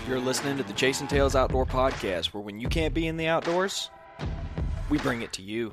You're listening to the Chasing Tales Outdoor Podcast, where when you can't be in the outdoors, we bring it to you.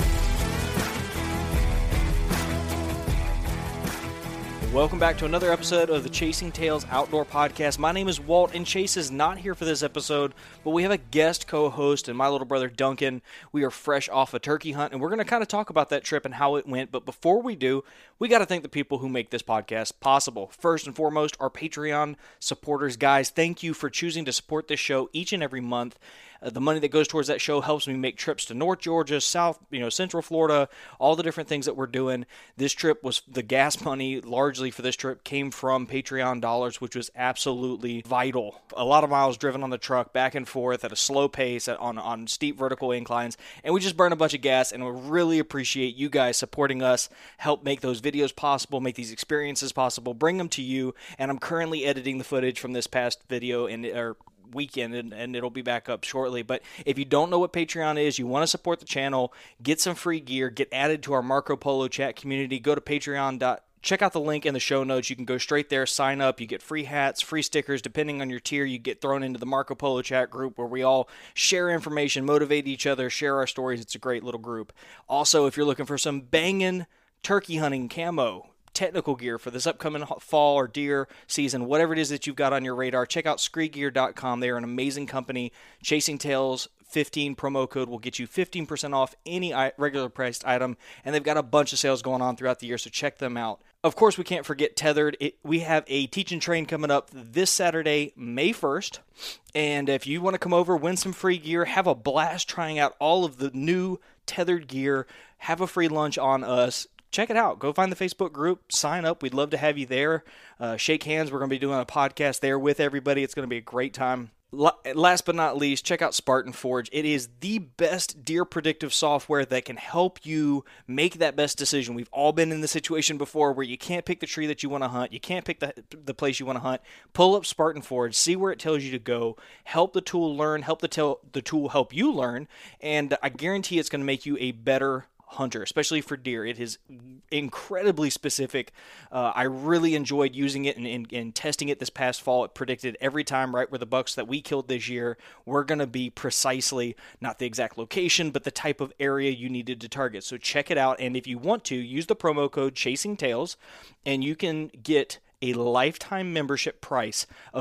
Welcome back to another episode of the Chasing Tales Outdoor Podcast. My name is Walt, and Chase is not here for this episode, but we have a guest co-host and my little brother Duncan. We are fresh off a turkey hunt, and we're going to kind of talk about that trip and how it went. But before we do, we got to thank the people who make this podcast possible. First and foremost, our Patreon supporters. Guys, thank you for choosing to support this show each and every month. The money that goes towards that show helps me make trips to North Georgia, South, Central Florida, all the different things that we're doing. This trip was the gas money largely for this trip came from Patreon dollars, which was absolutely vital. A lot of miles driven on the truck back and forth at a slow pace on steep vertical inclines, and we just burned a bunch of gas, and we really appreciate you guys supporting us, help make those videos possible, make these experiences possible, bring them to you, and I'm currently editing the footage from this past video weekend, and it'll be back up shortly. But if you don't know what Patreon is, you want to support the channel, get some free gear, get added to our Marco Polo chat community, go to Patreon. Check out the link in the show notes. You can go straight there, sign up. You get free hats, free stickers. Depending on your tier, you get thrown into the Marco Polo chat group where we all share information, motivate each other, share our stories. It's a great little group. Also, if you're looking for some banging turkey hunting camo, technical gear for this upcoming fall or deer season, whatever it is that you've got on your radar, check out screegear.com. They are an amazing company. Chasing Tales 15 promo code will get you 15% off any regular priced item, and they've got a bunch of sales going on throughout the year, so check them out. Of course, we can't forget Tethered. We have a teach and train coming up this Saturday, May 1st, and if you want to come over, win some free gear, have a blast trying out all of the new Tethered gear, have a free lunch on us, check it out. Go find the Facebook group, sign up. We'd love to have you there. Shake hands. We're going to be doing a podcast there with everybody. It's going to be a great time. Last but not least, check out Spartan Forge. It is the best deer predictive software that can help you make that best decision. We've all been in the situation before where you can't pick the tree that you want to hunt. You can't pick the place you want to hunt. Pull up Spartan Forge, see where it tells you to go, help the tool learn, help the tool help you learn, and I guarantee it's going to make you a better hunter, especially for deer. It is incredibly specific. I really enjoyed using it and testing it this past fall. It predicted every time right where the bucks that we killed this year were going to be precisely, not the exact location, but the type of area you needed to target. So check it out, and if you want to, use the promo code Chasing Tales, and you can get a lifetime membership price of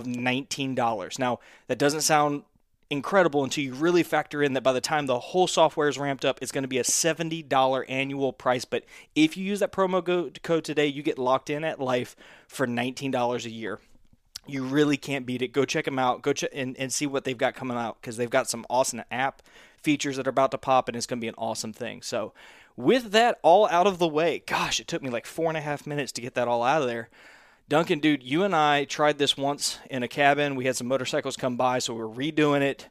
$19. Now, that doesn't sound incredible until you really factor in that by the time the whole software is ramped up, it's going to be a $70 annual price. But if you use that promo code today, you get locked in at life for $19 a year. You really can't beat it. Go check them out. Go check and see what they've got coming out, because they've got some awesome app features that are about to pop, and it's going to be an awesome thing. So with that all out of the way, gosh, it took me like 4.5 minutes to get that all out of there. Duncan, dude, you and I tried this once in a cabin. We had some motorcycles come by, so we're redoing it.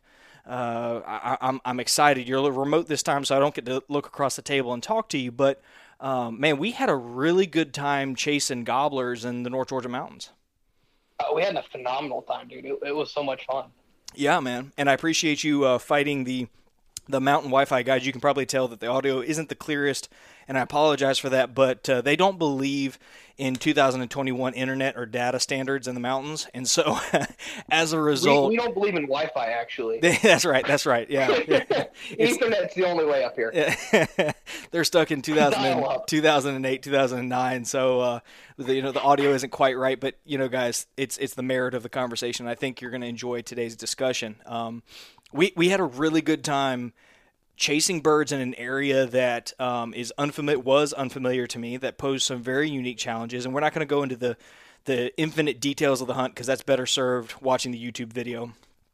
I'm excited. You're a little remote this time, so I don't get to look across the table and talk to you. But, man, we had a really good time chasing gobblers in the North Georgia mountains. We had a phenomenal time, dude. It was so much fun. Yeah, man. And I appreciate you fighting the mountain Wi-Fi guys. You can probably tell that the audio isn't the clearest, and I apologize for that, but they don't believe in 2021 internet or data standards in the mountains, and so as a result... We don't believe in Wi-Fi, actually. That's right, yeah. Ethernet's the only way up here. They're stuck in 2008, 2009, so the audio isn't quite right, but, guys, it's the merit of the conversation. I think you're going to enjoy today's discussion. We had a really good time chasing birds in an area that was unfamiliar to me, that posed some very unique challenges. And we're not going to go into the infinite details of the hunt, because that's better served watching the YouTube video.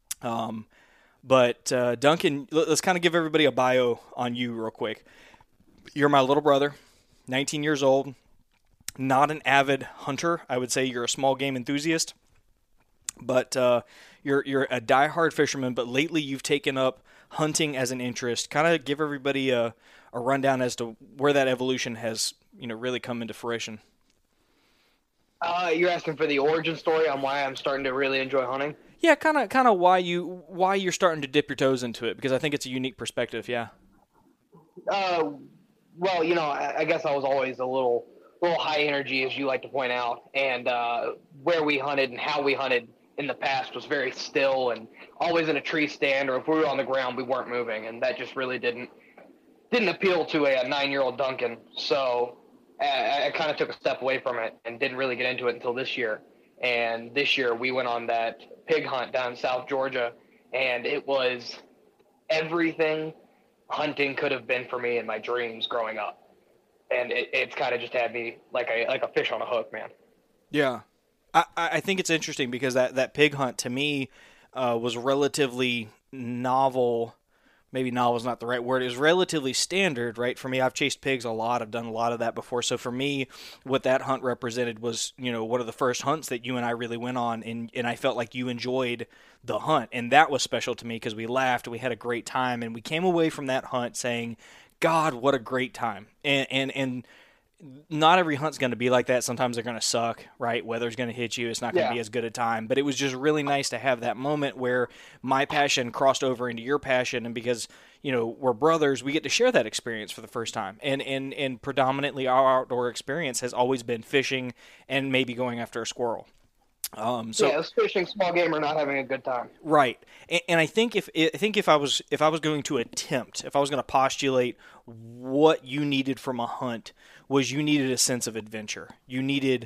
But Duncan, let's kind of give everybody a bio on you real quick. You're my little brother, 19 years old, not an avid hunter. I would say you're a small game enthusiast, but you're a diehard fisherman, but lately you've taken up hunting as an interest. Kind of give everybody a rundown as to where that evolution has, really come into fruition. You're asking for the origin story on why I'm starting to really enjoy hunting? Yeah, kind of why you're starting to dip your toes into it, because I think it's a unique perspective. Yeah. Well, I guess I was always a little high energy, as you like to point out, and where we hunted and how we hunted in the past was very still and always in a tree stand, or if we were on the ground, we weren't moving, and that just really didn't appeal to a 9-year-old Duncan. So I kind of took a step away from it and didn't really get into it until this year. And this year we went on that pig hunt down in South Georgia, and it was everything hunting could have been for me in my dreams growing up. And it's kind of just had me like a fish on a hook, man. Yeah. I think it's interesting because that pig hunt to me was relatively novel. Maybe novel is not the right word. It was relatively standard, right? For me, I've chased pigs a lot. I've done a lot of that before. So for me, what that hunt represented was, one of the first hunts that you and I really went on, and I felt like you enjoyed the hunt. And that was special to me because we laughed, we had a great time, and we came away from that hunt saying, God, what a great time. And not every hunt's going to be like that. Sometimes they're going to suck, right? Weather's going to hit you. It's not going to be as good a time. But it was just really nice to have that moment where my passion crossed over into your passion. And because, we're brothers, we get to share that experience for the first time. And predominantly our outdoor experience has always been fishing and maybe going after a squirrel. It's fishing, small game, or not having a good time. Right, and I think if I was going to postulate what you needed from a hunt was you needed a sense of adventure. You needed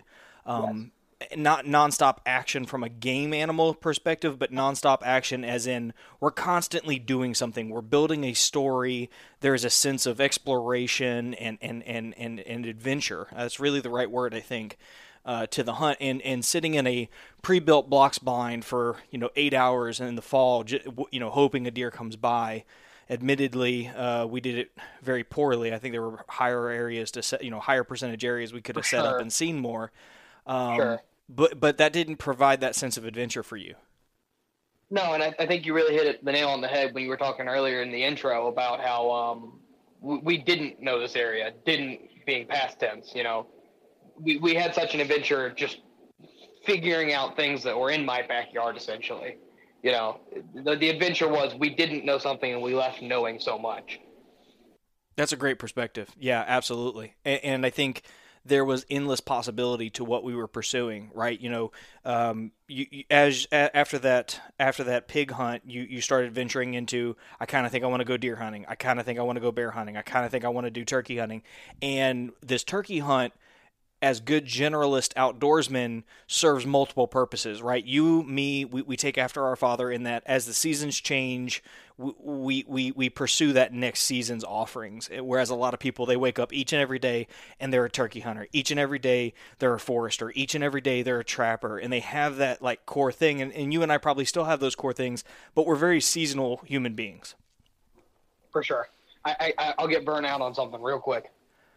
not nonstop action from a game animal perspective, but nonstop action as in we're constantly doing something. We're building a story. There's a sense of exploration and adventure. That's really the right word, I think. To the hunt and sitting in a pre-built blocks blind for 8 hours in the fall, hoping a deer comes by. Admittedly, we did it very poorly. I think there were higher areas to set, higher percentage areas we could have set up and seen more. But that didn't provide that sense of adventure for you. No, and I think you really hit the nail on the head when you were talking earlier in the intro about how we didn't know this area, didn't being past tense, We had such an adventure just figuring out things that were in my backyard, essentially. The adventure was we didn't know something and we left knowing so much. That's a great perspective. Yeah, absolutely. And I think there was endless possibility to what we were pursuing, right? After that pig hunt, you started venturing into, I kind of think I want to go deer hunting. I kind of think I want to go bear hunting. I kind of think I want to do turkey hunting. And this turkey hunt, as good generalist outdoorsmen, serves multiple purposes, right? You, me, we take after our father in that as the seasons change, we pursue that next season's offerings. Whereas a lot of people, they wake up each and every day and they're a turkey hunter. Each and every day they're a forester. Each and every day they're a trapper. And they have that like core thing. And you and I probably still have those core things, but we're very seasonal human beings. For sure. I'll get burnt out on something real quick.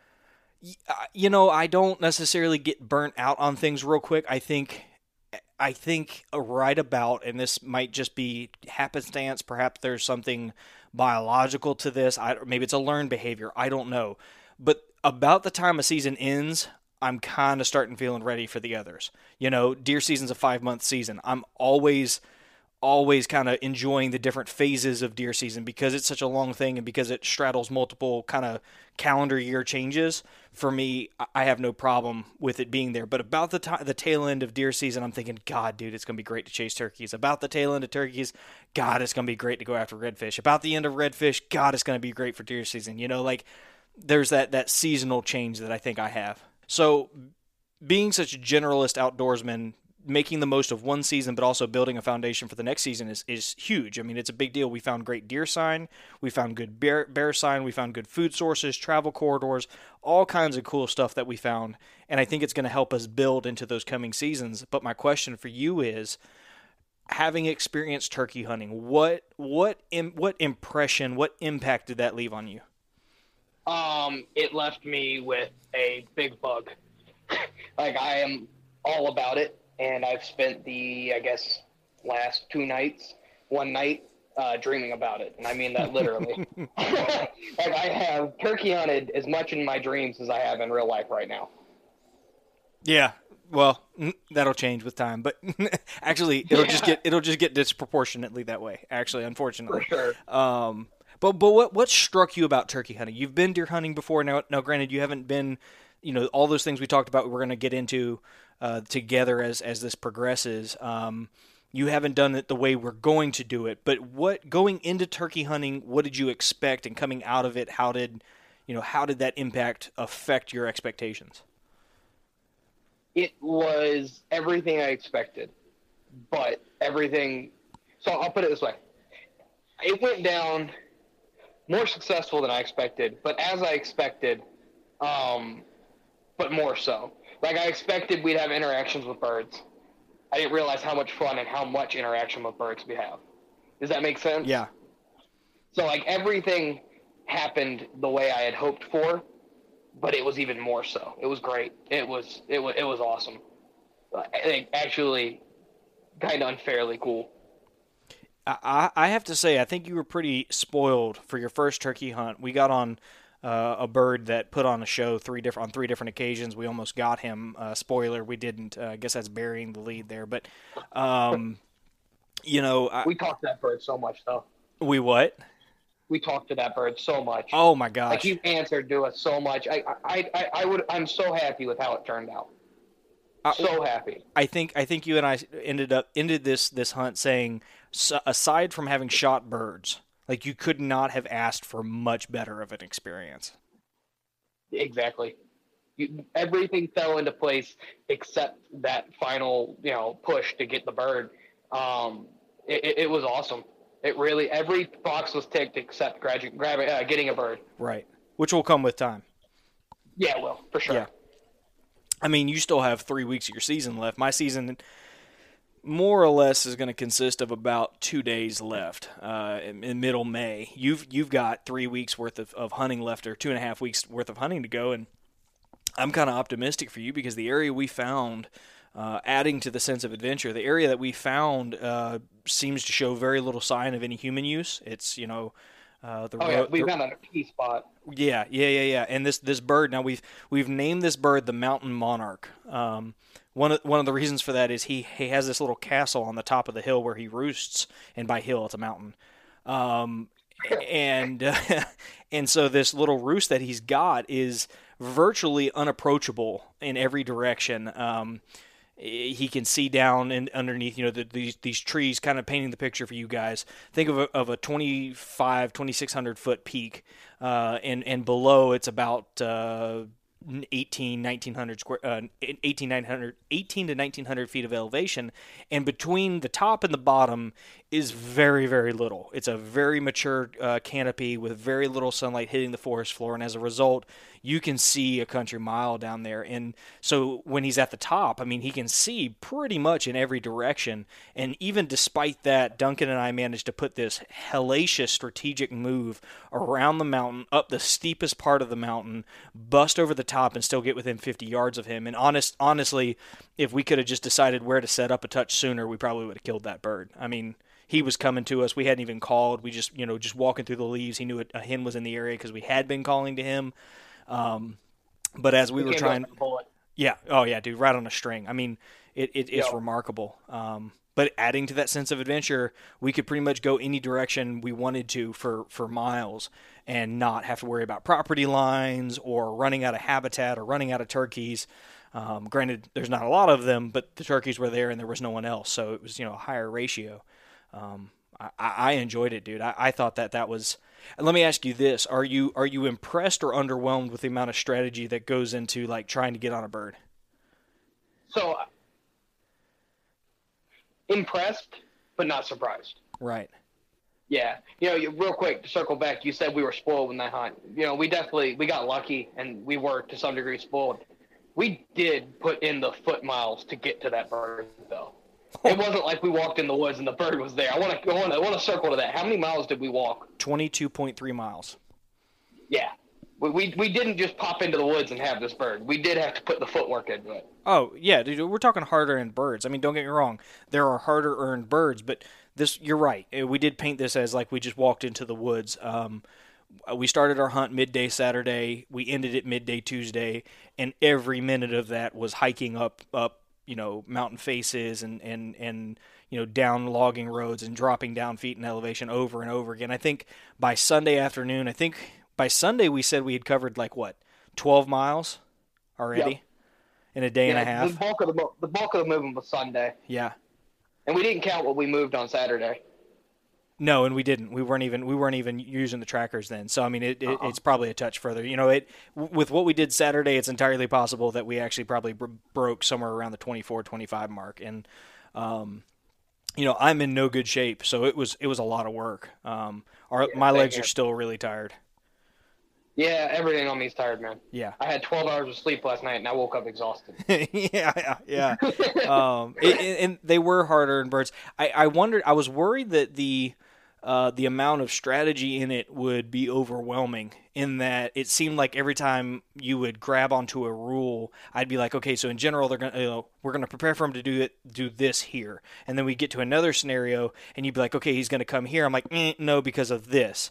I don't necessarily get burnt out on things real quick. I think right about, and this might just be happenstance, perhaps there's something biological to this. Maybe it's a learned behavior. I don't know. But about the time a season ends, I'm kind of starting feeling ready for the others. Deer season's a 5-month season. I'm always kind of enjoying the different phases of deer season because it's such a long thing and because it straddles multiple kind of calendar year changes. For me, I have no problem with it being there. But about the tail end of deer season, I'm thinking, God, dude, it's going to be great to chase turkeys. About the tail end of turkeys, God, it's going to be great to go after redfish. About the end of redfish, God, it's going to be great for deer season. There's that seasonal change that I think I have. So being such a generalist outdoorsman, making the most of one season, but also building a foundation for the next season is huge. I mean, it's a big deal. We found great deer sign. We found good bear sign. We found good food sources, travel corridors, all kinds of cool stuff that we found. And I think it's going to help us build into those coming seasons. But my question for you is, having experienced turkey hunting, what impression, what impact did that leave on you? It left me with a big bug. Like, I am all about it. And I've spent last 2 nights, one night, dreaming about it. And I mean that literally. Like, I have turkey hunted as much in my dreams as I have in real life right now. Yeah. Well, that'll change with time, but actually it'll just get disproportionately that way, actually, unfortunately. For sure. But what struck you about turkey hunting? You've been deer hunting before. Now granted, you haven't been, all those things we talked about, we're going to get into together as this progresses. you haven't done it the way we're going to do it. But going into turkey hunting, what did you expect, and coming out of it, how did that impact affect your expectations? It was everything I expected, but everything. So I'll put it this way: it went down more successful than I expected, but as I expected, but more so. Like, I expected we'd have interactions with birds. I didn't realize how much fun and how much interaction with birds we have. Does that make sense? Yeah. So, like, everything happened the way I had hoped for, but it was even more so. It was great. It was awesome. I think actually kind of unfairly cool. I have to say, I think you were pretty spoiled for your first turkey hunt. We got on a bird that put on a show on three different occasions. We almost got him. Spoiler, we didn't. I guess that's burying the lead there. But, we talked to that bird so much, though. We what? We talked to that bird so much. Oh my gosh! Like, he answered to us so much. I'm so happy with how it turned out. So happy. I think you and I ended this hunt saying, aside from having shot birds, like, you could not have asked for much better of an experience. Exactly. Everything fell into place except that final, push to get the bird. It was awesome. It really, every box was ticked except getting a bird. Right. Which will come with time. Yeah, it will, for sure. Yeah. I mean, you still have 3 weeks of your season left. My season, more or less, is going to consist of about 2 days left in middle May. You've got 3 weeks worth of hunting left, or 2.5 weeks worth of hunting to go, and I'm kind of optimistic for you because the area we found, adding to the sense of adventure, the area that we found seems to show very little sign of any human use. It's we found a key spot. Yeah. And this bird, now we've named this bird the Mountain Monarch. One of the reasons for that is he has this little castle on the top of the hill where he roosts, and by hill it's a mountain. And so this little roost that he's got is virtually unapproachable in every direction. He can see down and underneath, these trees, kind of painting the picture for you guys. Think of a 2,600 foot peak, and below it's about 18 to 1,900 feet of elevation, and between the top and the bottom is very, very little. It's a very mature canopy with very little sunlight hitting the forest floor, and as a result, you can see a country mile down there. And so when he's at the top, I mean, he can see pretty much in every direction. And even despite that, Duncan and I managed to put this hellacious strategic move around the mountain, up the steepest part of the mountain, bust over the top, and still get within 50 yards of him. And honestly, if we could have just decided where to set up a touch sooner, we probably would have killed that bird. I mean, he was coming to us. We hadn't even called. We just walking through the leaves. He knew a hen was in the area because we had been calling to him. But as we were trying, yeah, oh yeah, dude, right on a string. I mean, it's remarkable. But adding to that sense of adventure, we could pretty much go any direction we wanted to for miles and not have to worry about property lines or running out of habitat or running out of turkeys. Granted, there's not a lot of them, but the turkeys were there and there was no one else, so it was a higher ratio. I enjoyed it, dude. I thought that was. And let me ask you this: Are you impressed or underwhelmed with the amount of strategy that goes into, like, trying to get on a bird? So, impressed, but not surprised. Right. Yeah. Real quick, to circle back, you said we were spoiled in that hunt. We got lucky, and we were to some degree spoiled. We did put in the foot miles to get to that bird, though. It wasn't like we walked in the woods and the bird was there. I want to circle to that. How many miles did we walk? 22.3 miles. Yeah. We didn't just pop into the woods and have this bird. We did have to put the footwork into it. Oh, yeah, dude, we're talking harder-earned birds. I mean, don't get me wrong. There are harder-earned birds, but you're right. We did paint this as like we just walked into the woods. We started our hunt midday Saturday. We ended it midday Tuesday, and every minute of that was hiking up mountain faces and down logging roads and dropping down feet in elevation over and over again. I think by Sunday afternoon, by Sunday we said we had covered 12 miles already in a day and a half. The bulk of the movement was Sunday. Yeah. And we didn't count what we moved on Saturday. No, and we didn't. We weren't even using the trackers then. So I mean, it's probably a touch further. With what we did Saturday, it's entirely possible that we actually probably broke somewhere around the 24, 25 mark. And I'm in no good shape, so it was a lot of work. My legs are still really tired. Yeah, everything on me is tired, man. Yeah. I had 12 hours of sleep last night, and I woke up exhausted. yeah. And they were harder in birds. I was worried that the amount of strategy in it would be overwhelming, in that it seemed like every time you would grab onto a rule, I'd be like, okay, so in general, we're going to prepare for him to do this here. And then we get to another scenario, and you'd be like, okay, he's going to come here. I'm like, no, because of this.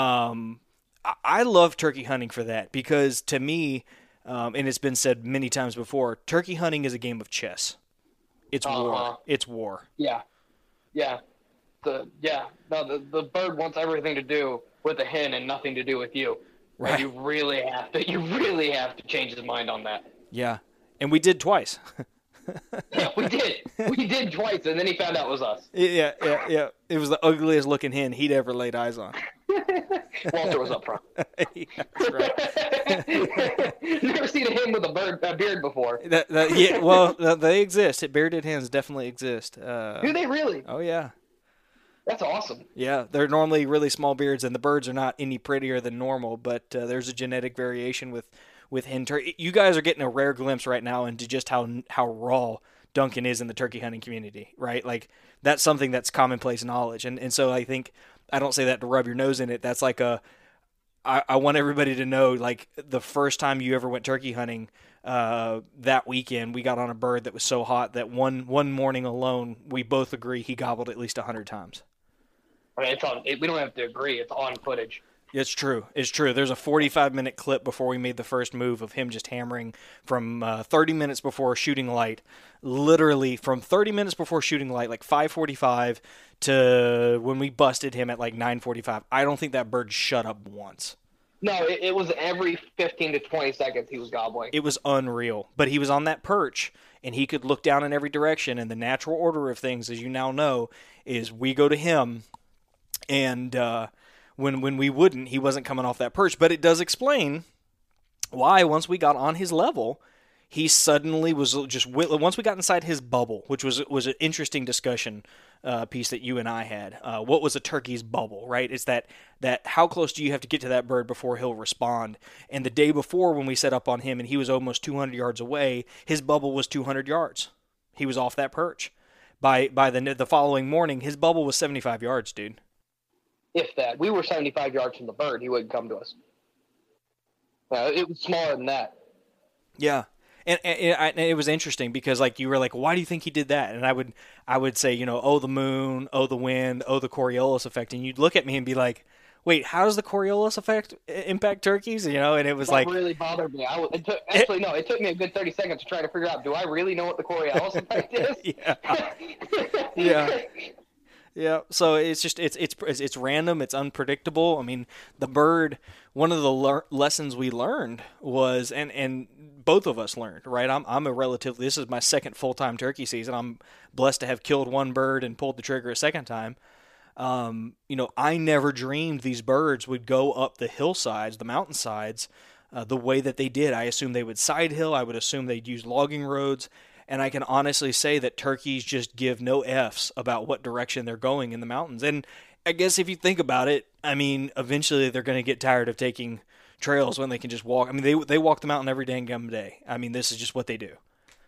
I love turkey hunting for that, because to me, and it's been said many times before, turkey hunting is a game of chess. It's war. It's war. Yeah. The bird wants everything to do with the hen and nothing to do with you. Right. And you really have to change his mind on that. Yeah. And we did twice. Yeah, we did. We did twice, and then he found out it was us. Yeah. It was the ugliest looking hen he'd ever laid eyes on. Walter was up front. Yeah, that's right. Never seen a hen with a beard before. They exist. Bearded hens definitely exist. Do they really? Oh, yeah. That's awesome. Yeah, they're normally really small beards, and the birds are not any prettier than normal, but there's a genetic variation with hen turkey. You guys are getting a rare glimpse right now into just how raw Duncan is in the turkey hunting community, right? Like, that's something that's commonplace knowledge. And so I think, I don't say that to rub your nose in it. That's like I want everybody to know, like, the first time you ever went turkey hunting, that weekend, we got on a bird that was so hot that one morning alone, we both agree he gobbled at least 100 times. I mean, we don't have to agree. It's on footage. It's true. There's a 45-minute clip before we made the first move of him just hammering from 30 minutes before shooting light, literally from 30 minutes before shooting light, like 5:45, to when we busted him at like 9:45. I don't think that bird shut up once. No, it was every 15 to 20 seconds he was gobbling. It was unreal. But he was on that perch, and he could look down in every direction, and the natural order of things, as you now know, is we go to him, and when we wouldn't, he wasn't coming off that perch. But it does explain why, once we got on his level, he suddenly was just, once we got inside his bubble, which was an interesting discussion piece that you and I had. What was a turkey's bubble, right? It's that how close do you have to get to that bird before he'll respond? And the day before, when we set up on him and he was almost 200 yards away, his bubble was 200 yards. He was off that perch. By the following morning, his bubble was 75 yards, dude. If that. We were 75 yards from the bird. He wouldn't come to us. It was smaller than that. Yeah. And it was interesting because, like, you were like, why do you think he did that? And I would say, oh, the moon, oh, the wind, oh, the Coriolis effect. And you'd look at me and be like, wait, how does the Coriolis effect impact turkeys? And it was that really bothered me. It took me a good 30 seconds to try to figure out, do I really know what the Coriolis effect is? Yeah. Yeah, so it's just it's random, it's unpredictable. I mean, the bird. One of the lessons we learned was, and both of us learned, right? This is my second full-time turkey season. I'm blessed to have killed one bird and pulled the trigger a second time. I never dreamed these birds would go up the hillsides, the mountainsides, the way that they did. I assumed they would side hill. I would assume they'd use logging roads. And I can honestly say that turkeys just give no Fs about what direction they're going in the mountains. And I guess if you think about it, I mean, eventually they're going to get tired of taking trails when they can just walk. I mean, they walk the mountain every dang day. I mean, this is just what they do.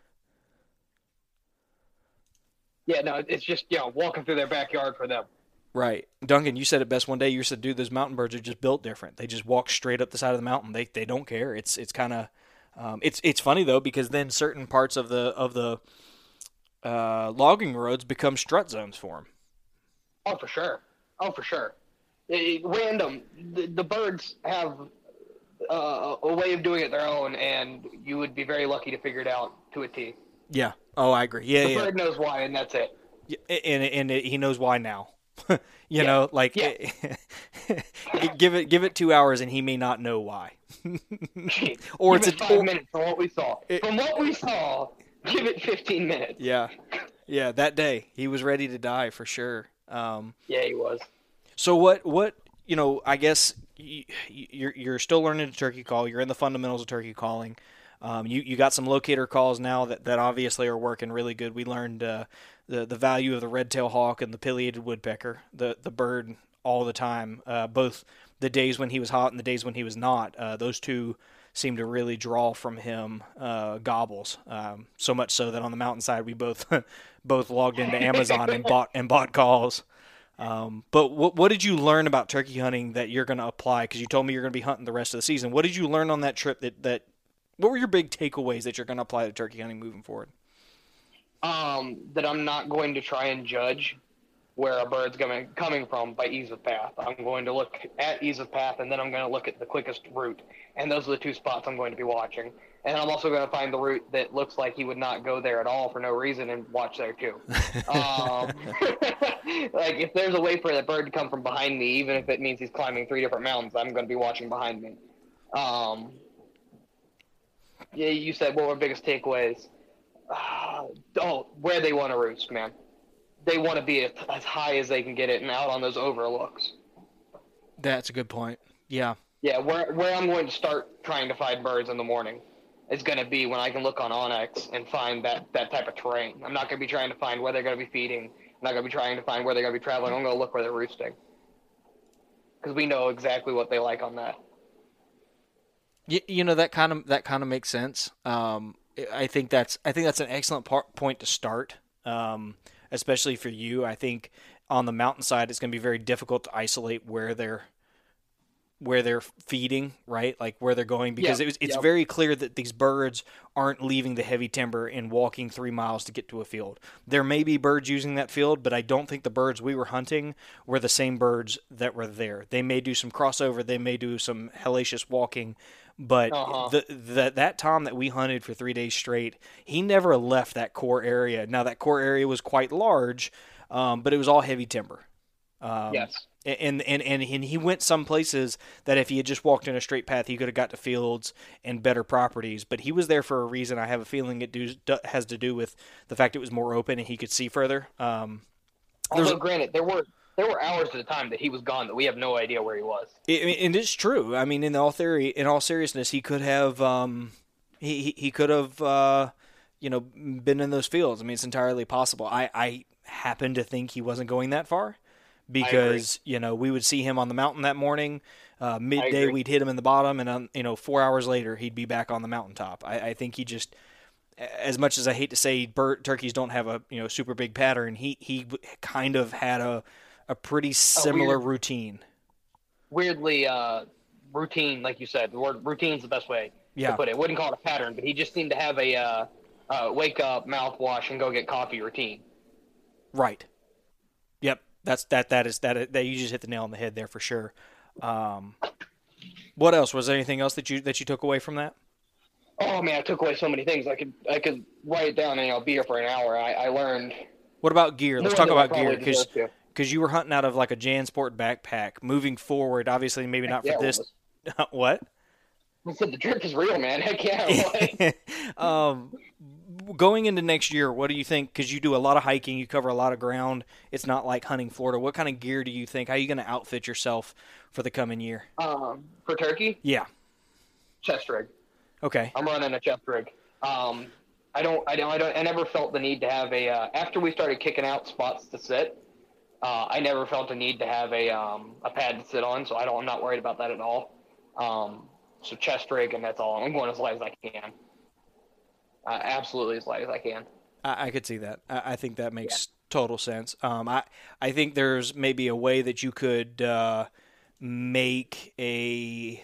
Yeah, no, it's just, walking through their backyard for them. Right. Duncan, you said it best one day. You said, dude, those mountain birds are just built different. They just walk straight up the side of the mountain. They don't care. It's kind of... It's funny though, because then certain parts of the logging roads become strut zones for them. Oh, for sure. Random. The birds have a way of doing it their own, and you would be very lucky to figure it out to a T. Yeah. Oh, I agree. Yeah. The bird knows why, and that's it. Yeah, and he knows why now. Give it 2 hours, and he may not know why. Or give it 5 minutes from what we saw. From what we saw, give it 15 minutes. Yeah. Yeah, that day he was ready to die for sure. Yeah, he was. So what I guess you're still learning to turkey call. You're in the fundamentals of turkey calling. You got some locator calls now that obviously are working really good. We learned the value of the red-tailed hawk and the pileated woodpecker, the bird all the time, both the days when he was hot and the days when he was not. Those two seem to really draw from him gobbles. So much so that on the mountainside we both both logged into Amazon and bought calls. But what did you learn about turkey hunting that you're going to apply? Because you told me you're going to be hunting the rest of the season. What did you learn on that trip that what were your big takeaways that you're going to apply to turkey hunting moving forward? That I'm not going to try and judge where a bird's coming from by ease of path. I'm going to look at ease of path, and then I'm going to look at the quickest route. And those are the two spots I'm going to be watching. And I'm also going to find the route that looks like he would not go there at all for no reason and watch there too. Like if there's a way for that bird to come from behind me, even if it means he's climbing 3 different mountains, I'm going to be watching behind me. Yeah, you said what were biggest takeaways? Where they want to roost, man. They want to be as high as they can get it and out on those overlooks. That's a good point. Yeah. Yeah, where I'm going to start trying to find birds in the morning is going to be when I can look on onX and find that type of terrain. I'm not going to be trying to find where they're going to be feeding. I'm not going to be trying to find where they're going to be traveling. I'm going to look where they're roosting. Because we know exactly what they like on that. That kind of makes sense. I think that's an excellent point to start, especially for you. I think on the mountainside, it's going to be very difficult to isolate where they're feeding, right? Like where they're going, because it's very clear that these birds aren't leaving the heavy timber and walking 3 miles to get to a field. There may be birds using that field, but I don't think the birds we were hunting were the same birds that were there. They may do some crossover, they may do some hellacious walking, but that Tom that we hunted for 3 days straight, he never left that core area. Now that core area was quite large, but it was all heavy timber. Yes. And he went some places that if he had just walked in a straight path, he could have got to fields and better properties. But he was there for a reason. I have a feeling it has to do with the fact it was more open and he could see further. Although, granted, there were hours at a time that he was gone that we have no idea where he was. And it's true. I mean, in all seriousness, he could have he could have been in those fields. I mean, it's entirely possible. I happen to think he wasn't going that far, because we would see him on the mountain that morning, midday we'd hit him in the bottom, and 4 hours later he'd be back on the mountaintop. I think he just, as much as I hate to say turkeys don't have a super big pattern, he kind of had a pretty similar routine. Weirdly, routine, like you said, the word routine is the best way to put it. Wouldn't call it a pattern, but he just seemed to have a wake up, mouthwash, and go get coffee routine. Right. Yep. That you just hit the nail on the head there for sure. What else? Was there anything else that you took away from that? Oh man, I took away so many things. I could write it down and I'll be here for an hour. I learned. What about gear? Let's talk about gear, because you were hunting out of like a JanSport backpack. Moving forward, obviously maybe not for this. What? I said the drip is real, man. Heck yeah. Going into next year, what do you think? Because you do a lot of hiking, you cover a lot of ground. It's not like hunting Florida. What kind of gear do you think? How are you going to outfit yourself for the coming year? For turkey? Yeah. Chest rig. Okay. I'm running a chest rig. I never felt the need to have after we started kicking out spots to sit, I never felt the need to have a pad to sit on, so I'm not worried about that at all. So chest rig, and that's all. I'm going as light as I can. Absolutely as light as I can. I could see that. I think that makes total sense. I think there's maybe a way that you could make a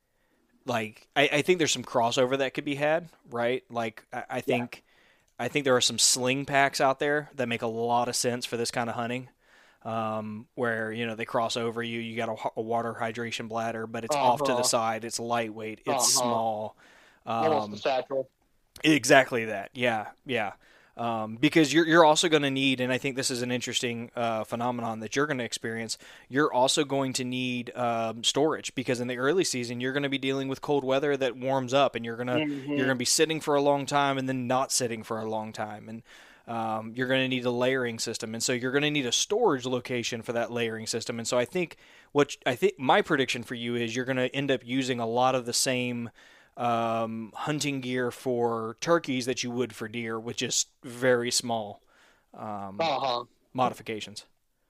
I think there's some crossover that could be had, right? Like I think there are some sling packs out there that make a lot of sense for this kind of hunting. Where they cross over you. You got a water hydration bladder, but it's off to the side. It's lightweight. It's small. Almost a satchel. Exactly that. Yeah. Because you're also going to need, and I think this is an interesting phenomenon that you're going to experience. You're also going to need storage, because in the early season you're going to be dealing with cold weather that warms up, and you're going to be sitting for a long time and then not sitting for a long time. And You're going to need a layering system, and so you're going to need a storage location for that layering system. And so I think my prediction for you is you're going to end up using a lot of the same hunting gear for turkeys that you would for deer, with just very small modifications.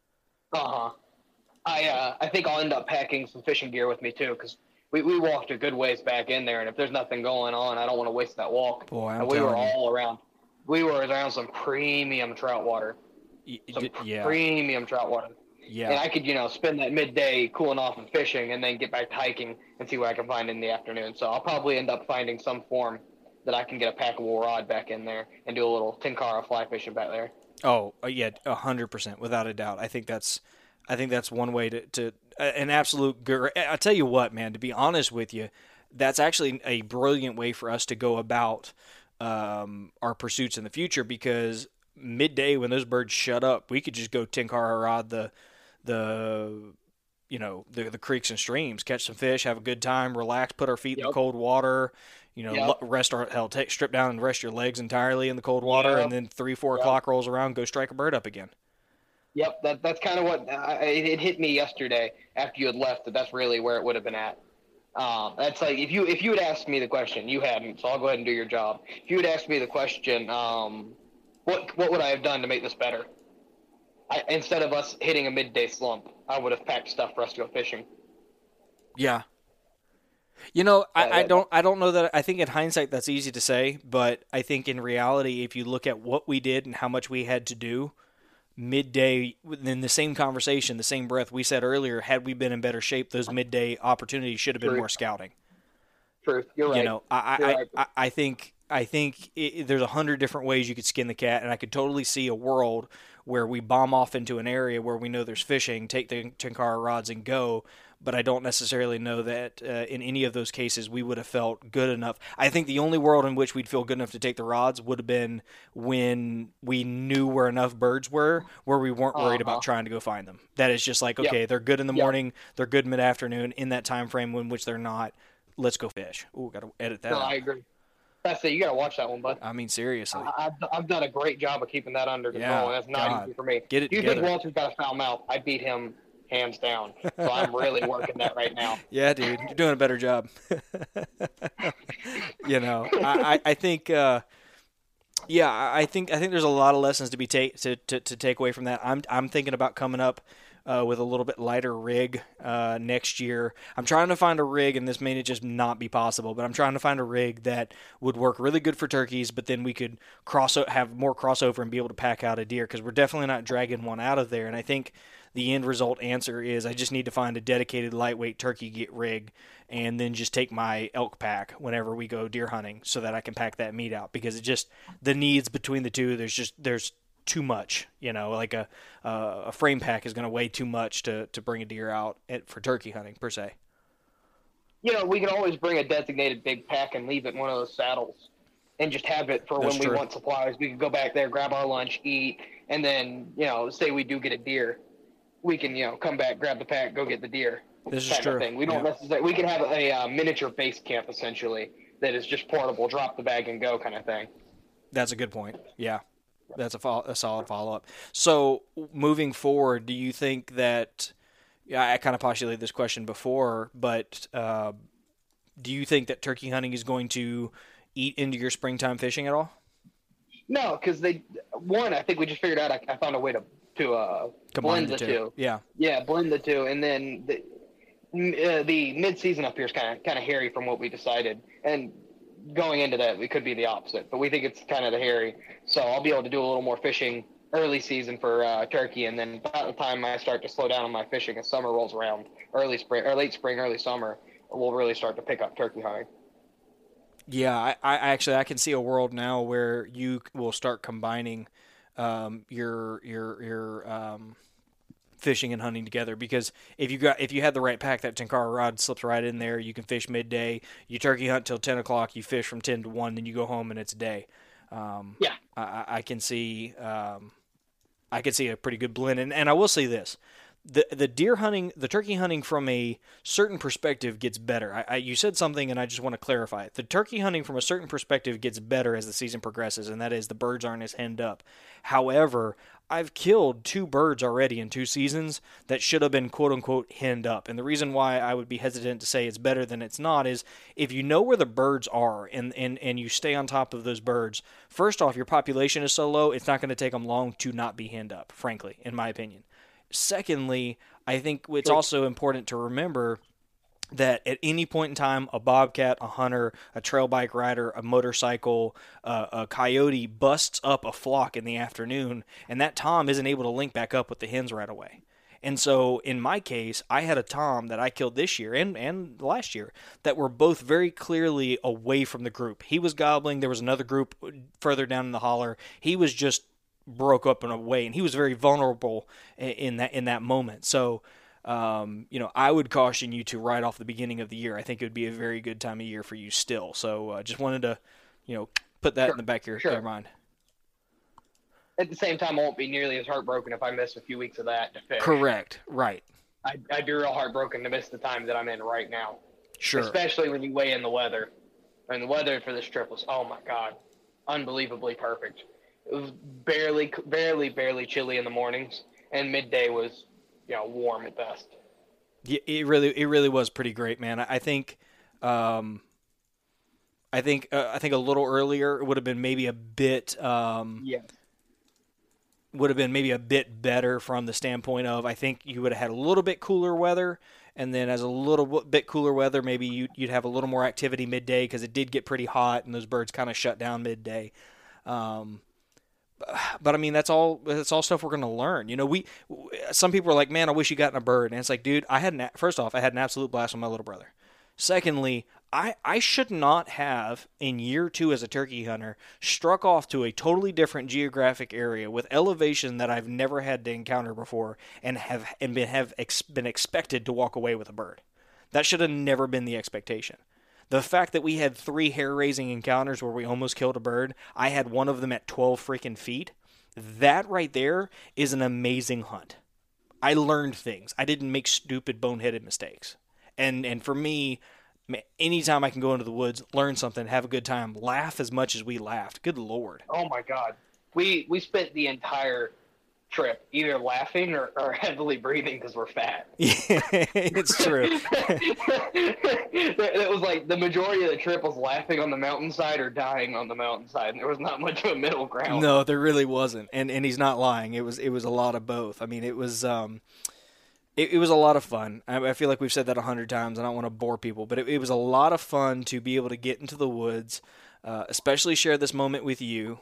I think I'll end up packing some fishing gear with me too, because we walked a good ways back in there, and if there's nothing going on, I don't want to waste that walk. Boy, and we were all around. We were around some premium trout water. Premium trout water. Yeah. And I could, spend that midday cooling off and fishing, and then get back to hiking and see what I can find in the afternoon. So I'll probably end up finding some form that I can get a packable rod back in there and do a little Tenkara fly fishing back there. Oh, yeah, 100%, without a doubt. I think that's one way to an absolute. I'll tell you what, man. To be honest with you, that's actually a brilliant way for us to go about our pursuits in the future, because midday when those birds shut up, we could just go Tenkara rod the creeks and streams, catch some fish, have a good time, relax, put our feet in the cold water, rest strip down and rest your legs entirely in the cold water, and then 3-4 o'clock rolls around, go strike a bird up again. Yep, that's kind of what it hit me yesterday after you had left. That's really where it would have been at. That's like if you had asked me the question, you hadn't, so I'll go ahead and do your job. If you had asked me the question, what would I have done to make this better? Instead of us hitting a midday slump, I would have packed stuff for us to go fishing. Yeah. I don't know that. I think in hindsight that's easy to say, but I think in reality, if you look at what we did and how much we had to do, midday, in the same conversation, the same breath, we said earlier, had we been in better shape, those midday opportunities should have been more scouting. True, you're right. I think there's 100 different ways you could skin the cat, and I could totally see a world where we bomb off into an area where we know there's fishing, take the Tenkara rods and go, but I don't necessarily know that in any of those cases we would have felt good enough. I think the only world in which we'd feel good enough to take the rods would have been when we knew where enough birds were, where we weren't worried about trying to go find them. That is just like, okay, they're good in the morning, they're good mid-afternoon, in that time frame in which they're not, let's go fish. Ooh, got to edit that out. I agree. That's it. You got to watch that one, bud. I mean, seriously. I've done a great job of keeping that under control, and that's not easy for me. Get it Do you together. think Walter's got a foul mouth? I beat him hands down. So I'm really working that right now. Yeah, dude. You're doing a better job. I think I think there's a lot of lessons to be to take away from that. I'm thinking about coming up with a little bit lighter rig next year. I'm trying to find a rig, and this may just not be possible, but I'm trying to find a rig that would work really good for turkeys, but then we could have more crossover and be able to pack out a deer, because we're definitely not dragging one out of there. And I think the end result answer is I just need to find a dedicated lightweight turkey rig and then just take my elk pack whenever we go deer hunting so that I can pack that meat out, because it just, the needs between the two, there's too much, like a frame pack is going to weigh too much to bring a deer out for turkey hunting per se. We can always bring a designated big pack and leave it in one of those saddles and just have it for when we want supplies. We can go back there, grab our lunch, eat, and then, say we do get a deer, we can, come back, grab the pack, go get the deer. This is true. We don't necessarily, we can have a miniature base camp essentially that is just portable, drop the bag and go kind of thing. That's a good point. Yeah. That's a solid follow-up. So moving forward, do you think that – I kind of postulated this question before, but do you think that turkey hunting is going to eat into your springtime fishing at all? No, because I think we just figured out I found a way to blend the two. Yeah. Yeah, blend the two. And then the mid-season up here is kind of hairy from what we decided. And – going into that, it could be the opposite, but we think it's kind of the hairy. So I'll be able to do a little more fishing early season for turkey, and then by the time I start to slow down on my fishing as summer rolls around, late spring, early summer, we'll really start to pick up turkey hunting. Yeah, I can see a world now where you will start combining your fishing and hunting together, because if you had the right pack, that Tenkara rod slips right in there. You can fish midday, you turkey hunt till 10 o'clock, you fish from 10 to 1, then you go home and it's a day. I can see a pretty good blend. And I will say this, the deer hunting, the turkey hunting from a certain perspective gets better. You said something, and I just want to clarify it. The turkey hunting from a certain perspective gets better as the season progresses, and that is the birds aren't as henned up. However, I've killed 2 birds already in 2 seasons that should have been quote unquote henned up. And the reason why I would be hesitant to say it's better than it's not is if you know where the birds are and you stay on top of those birds, first off, your population is so low, it's not going to take them long to not be henned up, frankly, in my opinion. Secondly, I think it's also important to remember that at any point in time, a bobcat, a hunter, a trail bike rider, a motorcycle, a coyote busts up a flock in the afternoon, and that tom isn't able to link back up with the hens right away. And so in my case, I had a tom that I killed this year and last year that were both very clearly away from the group. He was gobbling. There was another group further down in the holler. He was just broke up in a way, and he was very vulnerable in that moment. So, I would caution you to right off the beginning of the year. I think it would be a very good time of year for you still. So, just wanted to, put that in the back of your mind. At the same time, I won't be nearly as heartbroken if I miss a few weeks of that to fish. Correct. Right. I'd be real heartbroken to miss the time that I'm in right now. Sure. Especially when you weigh in the weather. And the weather for this trip was, oh my God, unbelievably perfect. It was barely chilly in the mornings, and midday was, warm at best. Yeah, it really was pretty great, man. I think a little earlier it would have been maybe a bit would have been maybe a bit better from the standpoint of I think you would have had a little bit cooler weather, and then as a little bit cooler weather, maybe you'd have a little more activity midday because it did get pretty hot and those birds kind of shut down midday. But I mean, that's all stuff we're going to learn. Some people are like, man, I wish you got in a bird. And it's like, dude, first off, I had an absolute blast with my little brother. Secondly, I should not have, in year 2 as a turkey hunter, struck off to a totally different geographic area with elevation that I've never had to encounter before and have been expected to walk away with a bird. That should have never been the expectation. The fact that we had 3 hair-raising encounters where we almost killed a bird, I had one of them at 12 freaking feet, that right there is an amazing hunt. I learned things. I didn't make stupid, boneheaded mistakes. And for me, anytime I can go into the woods, learn something, have a good time, laugh as much as we laughed. Good Lord. Oh, my God. We spent the entire trip either laughing or heavily breathing because we're fat. Yeah, it's true. It was like the majority of the trip was laughing on the mountainside or dying on the mountainside, and there was not much of a middle ground. No, there really wasn't, and he's not lying. It was a lot of both. I mean, it was it was a lot of fun. I feel like we've said that 100 times. I don't want to bore people, but it was a lot of fun to be able to get into the woods. Especially share this moment with you,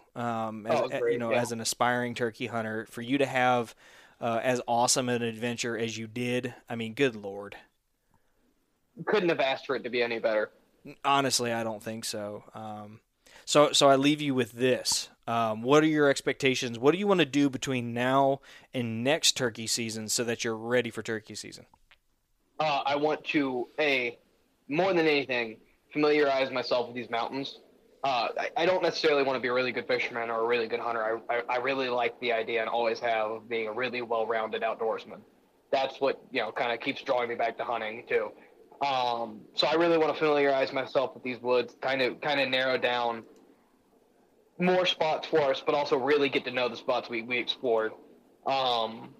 as an aspiring turkey hunter, for you to have as awesome an adventure as you did. I mean, good Lord. Couldn't have asked for it to be any better. Honestly, I don't think so. So I leave you with this. What are your expectations? What do you want to do between now and next turkey season so that you're ready for turkey season? I want to, more than anything, familiarize myself with these mountains. I don't necessarily want to be a really good fisherman or a really good hunter. I really like the idea and always have of being a really well-rounded outdoorsman. That's what, kind of keeps drawing me back to hunting too. So I really want to familiarize myself with these woods, kind of narrow down more spots for us, but also really get to know the spots we explored, and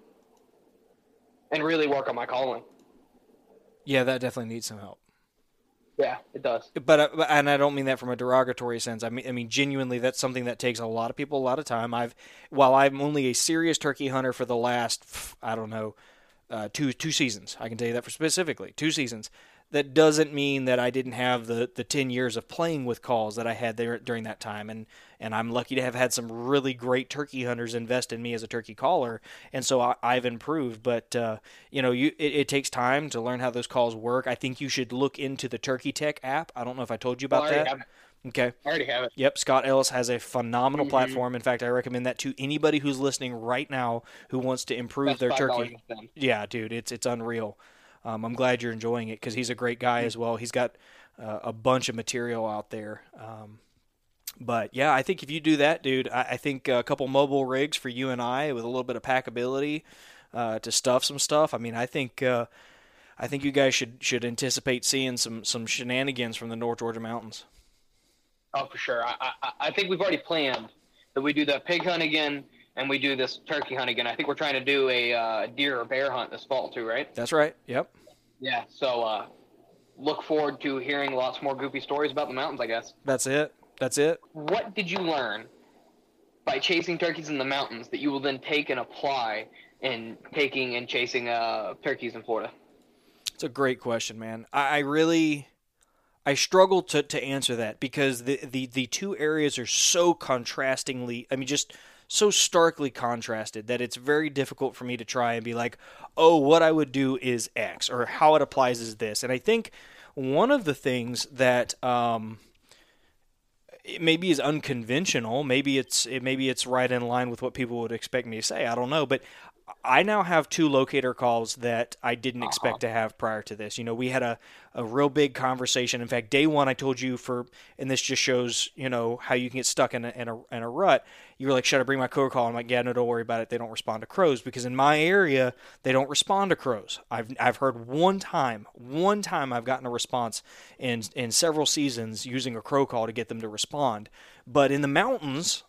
really work on my calling. Yeah, that definitely needs some help. Yeah, it does. But and I don't mean that from a derogatory sense. I mean genuinely, that's something that takes a lot of people a lot of time. While I'm only a serious turkey hunter for the last, I don't know, two seasons. I can tell you that for specifically 2 seasons. That doesn't mean that I didn't have the 10 years of playing with calls that I had there during that time. And I'm lucky to have had some really great turkey hunters invest in me as a turkey caller. And so I've improved. But, it takes time to learn how those calls work. I think you should look into the Turkey Tech app. I don't know if I told you about that. Have it. Okay. I already have it. Yep. Scott Ellis has a phenomenal platform. In fact, I recommend that to anybody who's listening right now who wants to improve their turkey. Yeah, dude, it's unreal. I'm glad you're enjoying it because he's a great guy as well. He's got a bunch of material out there. But, yeah, I think if you do that, dude, I think a couple mobile rigs for you and I with a little bit of packability, to stuff some stuff. I mean, I think you guys should anticipate seeing some shenanigans from the North Georgia mountains. Oh, for sure. I think we've already planned that we do the pig hunt again and we do this turkey hunt again. I think we're trying to do a deer or bear hunt this fall too, right? That's right. Yep. Yeah. So look forward to hearing lots more goofy stories about the mountains, I guess. That's it. That's it. What did you learn by chasing turkeys in the mountains that you will then take and apply in taking and chasing turkeys in Florida? It's a great question, man. I struggle to answer that because the two areas are so contrastingly, I mean, just so starkly contrasted that it's very difficult for me to try and be like, oh, what I would do is X, or how it applies is this. And I think one of the things that maybe is unconventional, maybe it's right in line with what people would expect me to say, I don't know, but I now have 2 locator calls that I didn't expect to have prior to this. You know, we had a real big conversation. In fact, day one, I told you and this just shows, you know, how you can get stuck in a rut. You were like, should I bring my crow call? I'm like, yeah, no, don't worry about it. They don't respond to crows, because in my area, they don't respond to crows. I've heard one time I've gotten a response in several seasons using a crow call to get them to respond. But in the mountains,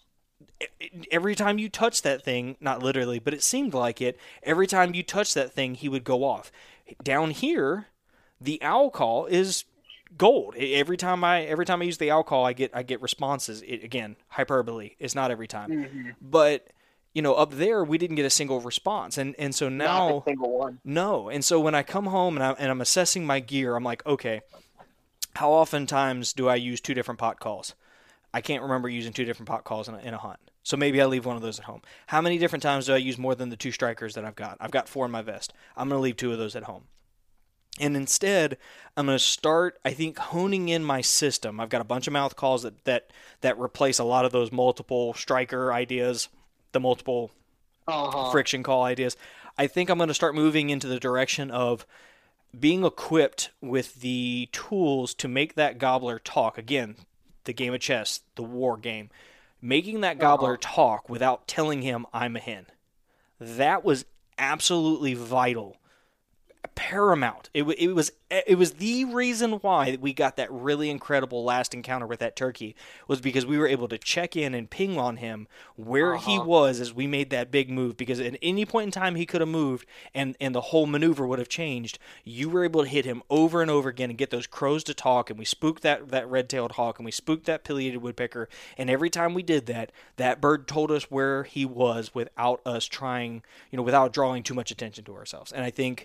every time you touch that thing, not literally, but it seemed like it, every time you touch that thing, he would go off. Down here, the owl call is gold. Every time I use the owl call, I get responses. Again, hyperbole. It's not every time. Mm-hmm. But, you know, up there, we didn't get a single response. And so now, not a single one. No. And so when I come home and I'm assessing my gear, I'm like, okay, how oftentimes do I use 2 different pot calls? I can't remember using 2 different pot calls in a hunt. So maybe I leave one of those at home. How many different times do I use more than the 2 strikers that I've got? I've got 4 in my vest. I'm going to leave 2 of those at home. And instead, I'm going to start, I think, honing in my system. I've got a bunch of mouth calls that replace a lot of those multiple striker ideas, the multiple friction call ideas. I think I'm going to start moving into the direction of being equipped with the tools to make that gobbler talk. Again, the game of chess, the war game. Making that gobbler talk without telling him I'm a hen. That was absolutely vital. Paramount. It was the reason why we got that really incredible last encounter with that turkey, was because we were able to check in and ping on him where he was as we made that big move, because at any point in time he could have moved and the whole maneuver would have changed. You were able to hit him over and over again and get those crows to talk, and we spooked that red-tailed hawk, and we spooked that pileated woodpecker, and every time we did that, that bird told us where he was without us trying, without drawing too much attention to ourselves. And I think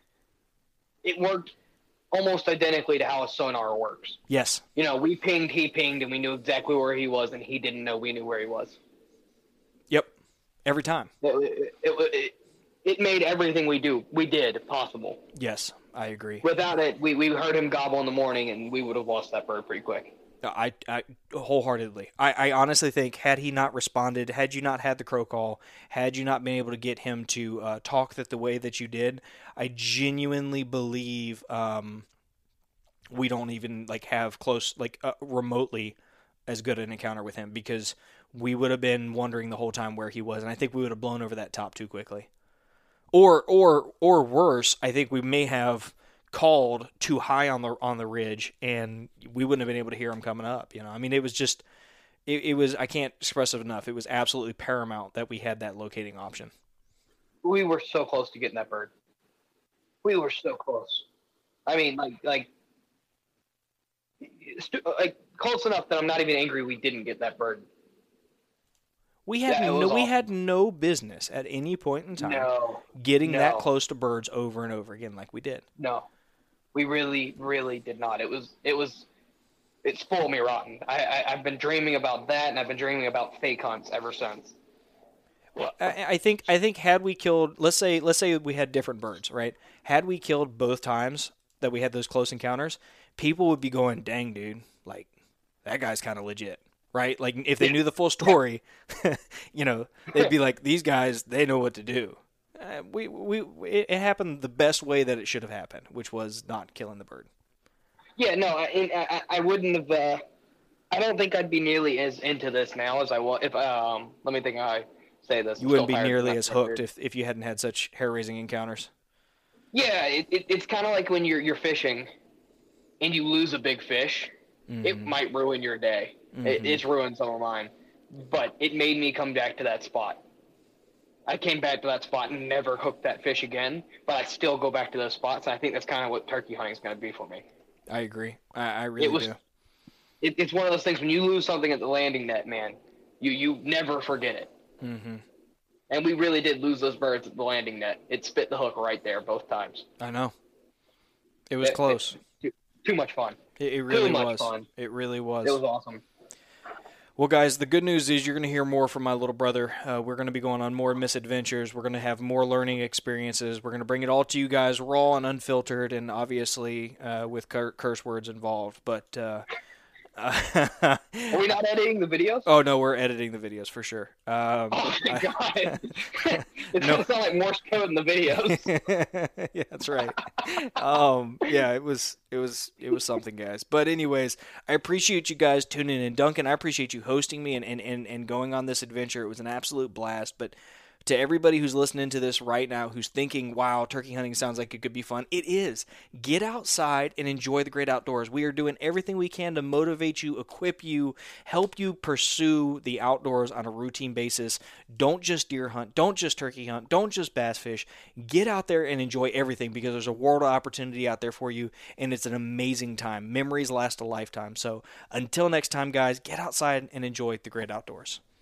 it worked almost identically to how a sonar works. Yes. We pinged, he pinged, and we knew exactly where he was, and he didn't know we knew where he was. Yep. Every time. It made everything we did possible. Yes, I agree. Without it, we heard him gobble in the morning, and we would have lost that bird pretty quick. I wholeheartedly. I honestly think, had he not responded, had you not had the crow call, had you not been able to get him to talk the way that you did, I genuinely believe we don't even have close, remotely as good an encounter with him, because we would have been wondering the whole time where he was, and I think we would have blown over that top too quickly. Or worse, I think we may have called too high on the ridge, and we wouldn't have been able to hear him coming up. I mean, it was just, it was, I can't express it enough. It was absolutely paramount that we had that locating option. We were so close to getting that bird. We were so close. I mean, close enough that I'm not even angry we didn't get that bird. We had no business at any point in time getting that close to birds over and over again like we did. No. We really, really did not. It's full of me rotten. I've been dreaming about that, and I've been dreaming about fake hunts ever since. Well, I think had we killed, let's say we had different birds, right? Had we killed both times that we had those close encounters, people would be going, "Dang, dude, that guy's kind of legit." Right? If they knew the full story, they'd be like, "These guys, they know what to do." It happened the best way that it should have happened, which was not killing the bird. Yeah, no, I wouldn't have. I don't think I'd be nearly as into this now as I was. Let me think. say this. You wouldn't be nearly as hooked if you hadn't had such hair-raising encounters. Yeah, it's kind of like when you're fishing and you lose a big fish. Mm-hmm. It might ruin your day. Mm-hmm. It's ruined some of mine. But it made me come back to that spot. I came back to that spot and never hooked that fish again, but I still go back to those spots. And I think that's kind of what turkey hunting is going to be for me. I agree. I really do. It's one of those things when you lose something at the landing net, man, you never forget it. Mm-hmm. And we really did lose those birds at the landing net. It spit the hook right there both times. I know. It was close. Too much fun. It really was. Fun. It really was. It was awesome. Well, guys, the good news is you're going to hear more from my little brother. We're going to be going on more misadventures. We're going to have more learning experiences. We're going to bring it all to you guys raw and unfiltered, and obviously with curse words involved. But are we not editing the videos? Oh, no, we're editing the videos for sure. Oh, my God. It's going to sound like Morse code in the videos. Yeah, that's right. Yeah, it was something, guys. But anyways, I appreciate you guys tuning in. Duncan, I appreciate you hosting me and going on this adventure. It was an absolute blast. But to everybody who's listening to this right now, who's thinking, wow, turkey hunting sounds like it could be fun, it is. Get outside and enjoy the great outdoors. We are doing everything we can to motivate you, equip you, help you pursue the outdoors on a routine basis. Don't just deer hunt. Don't just turkey hunt. Don't just bass fish. Get out there and enjoy everything, because there's a world of opportunity out there for you, and it's an amazing time. Memories last a lifetime. So until next time, guys, get outside and enjoy the great outdoors.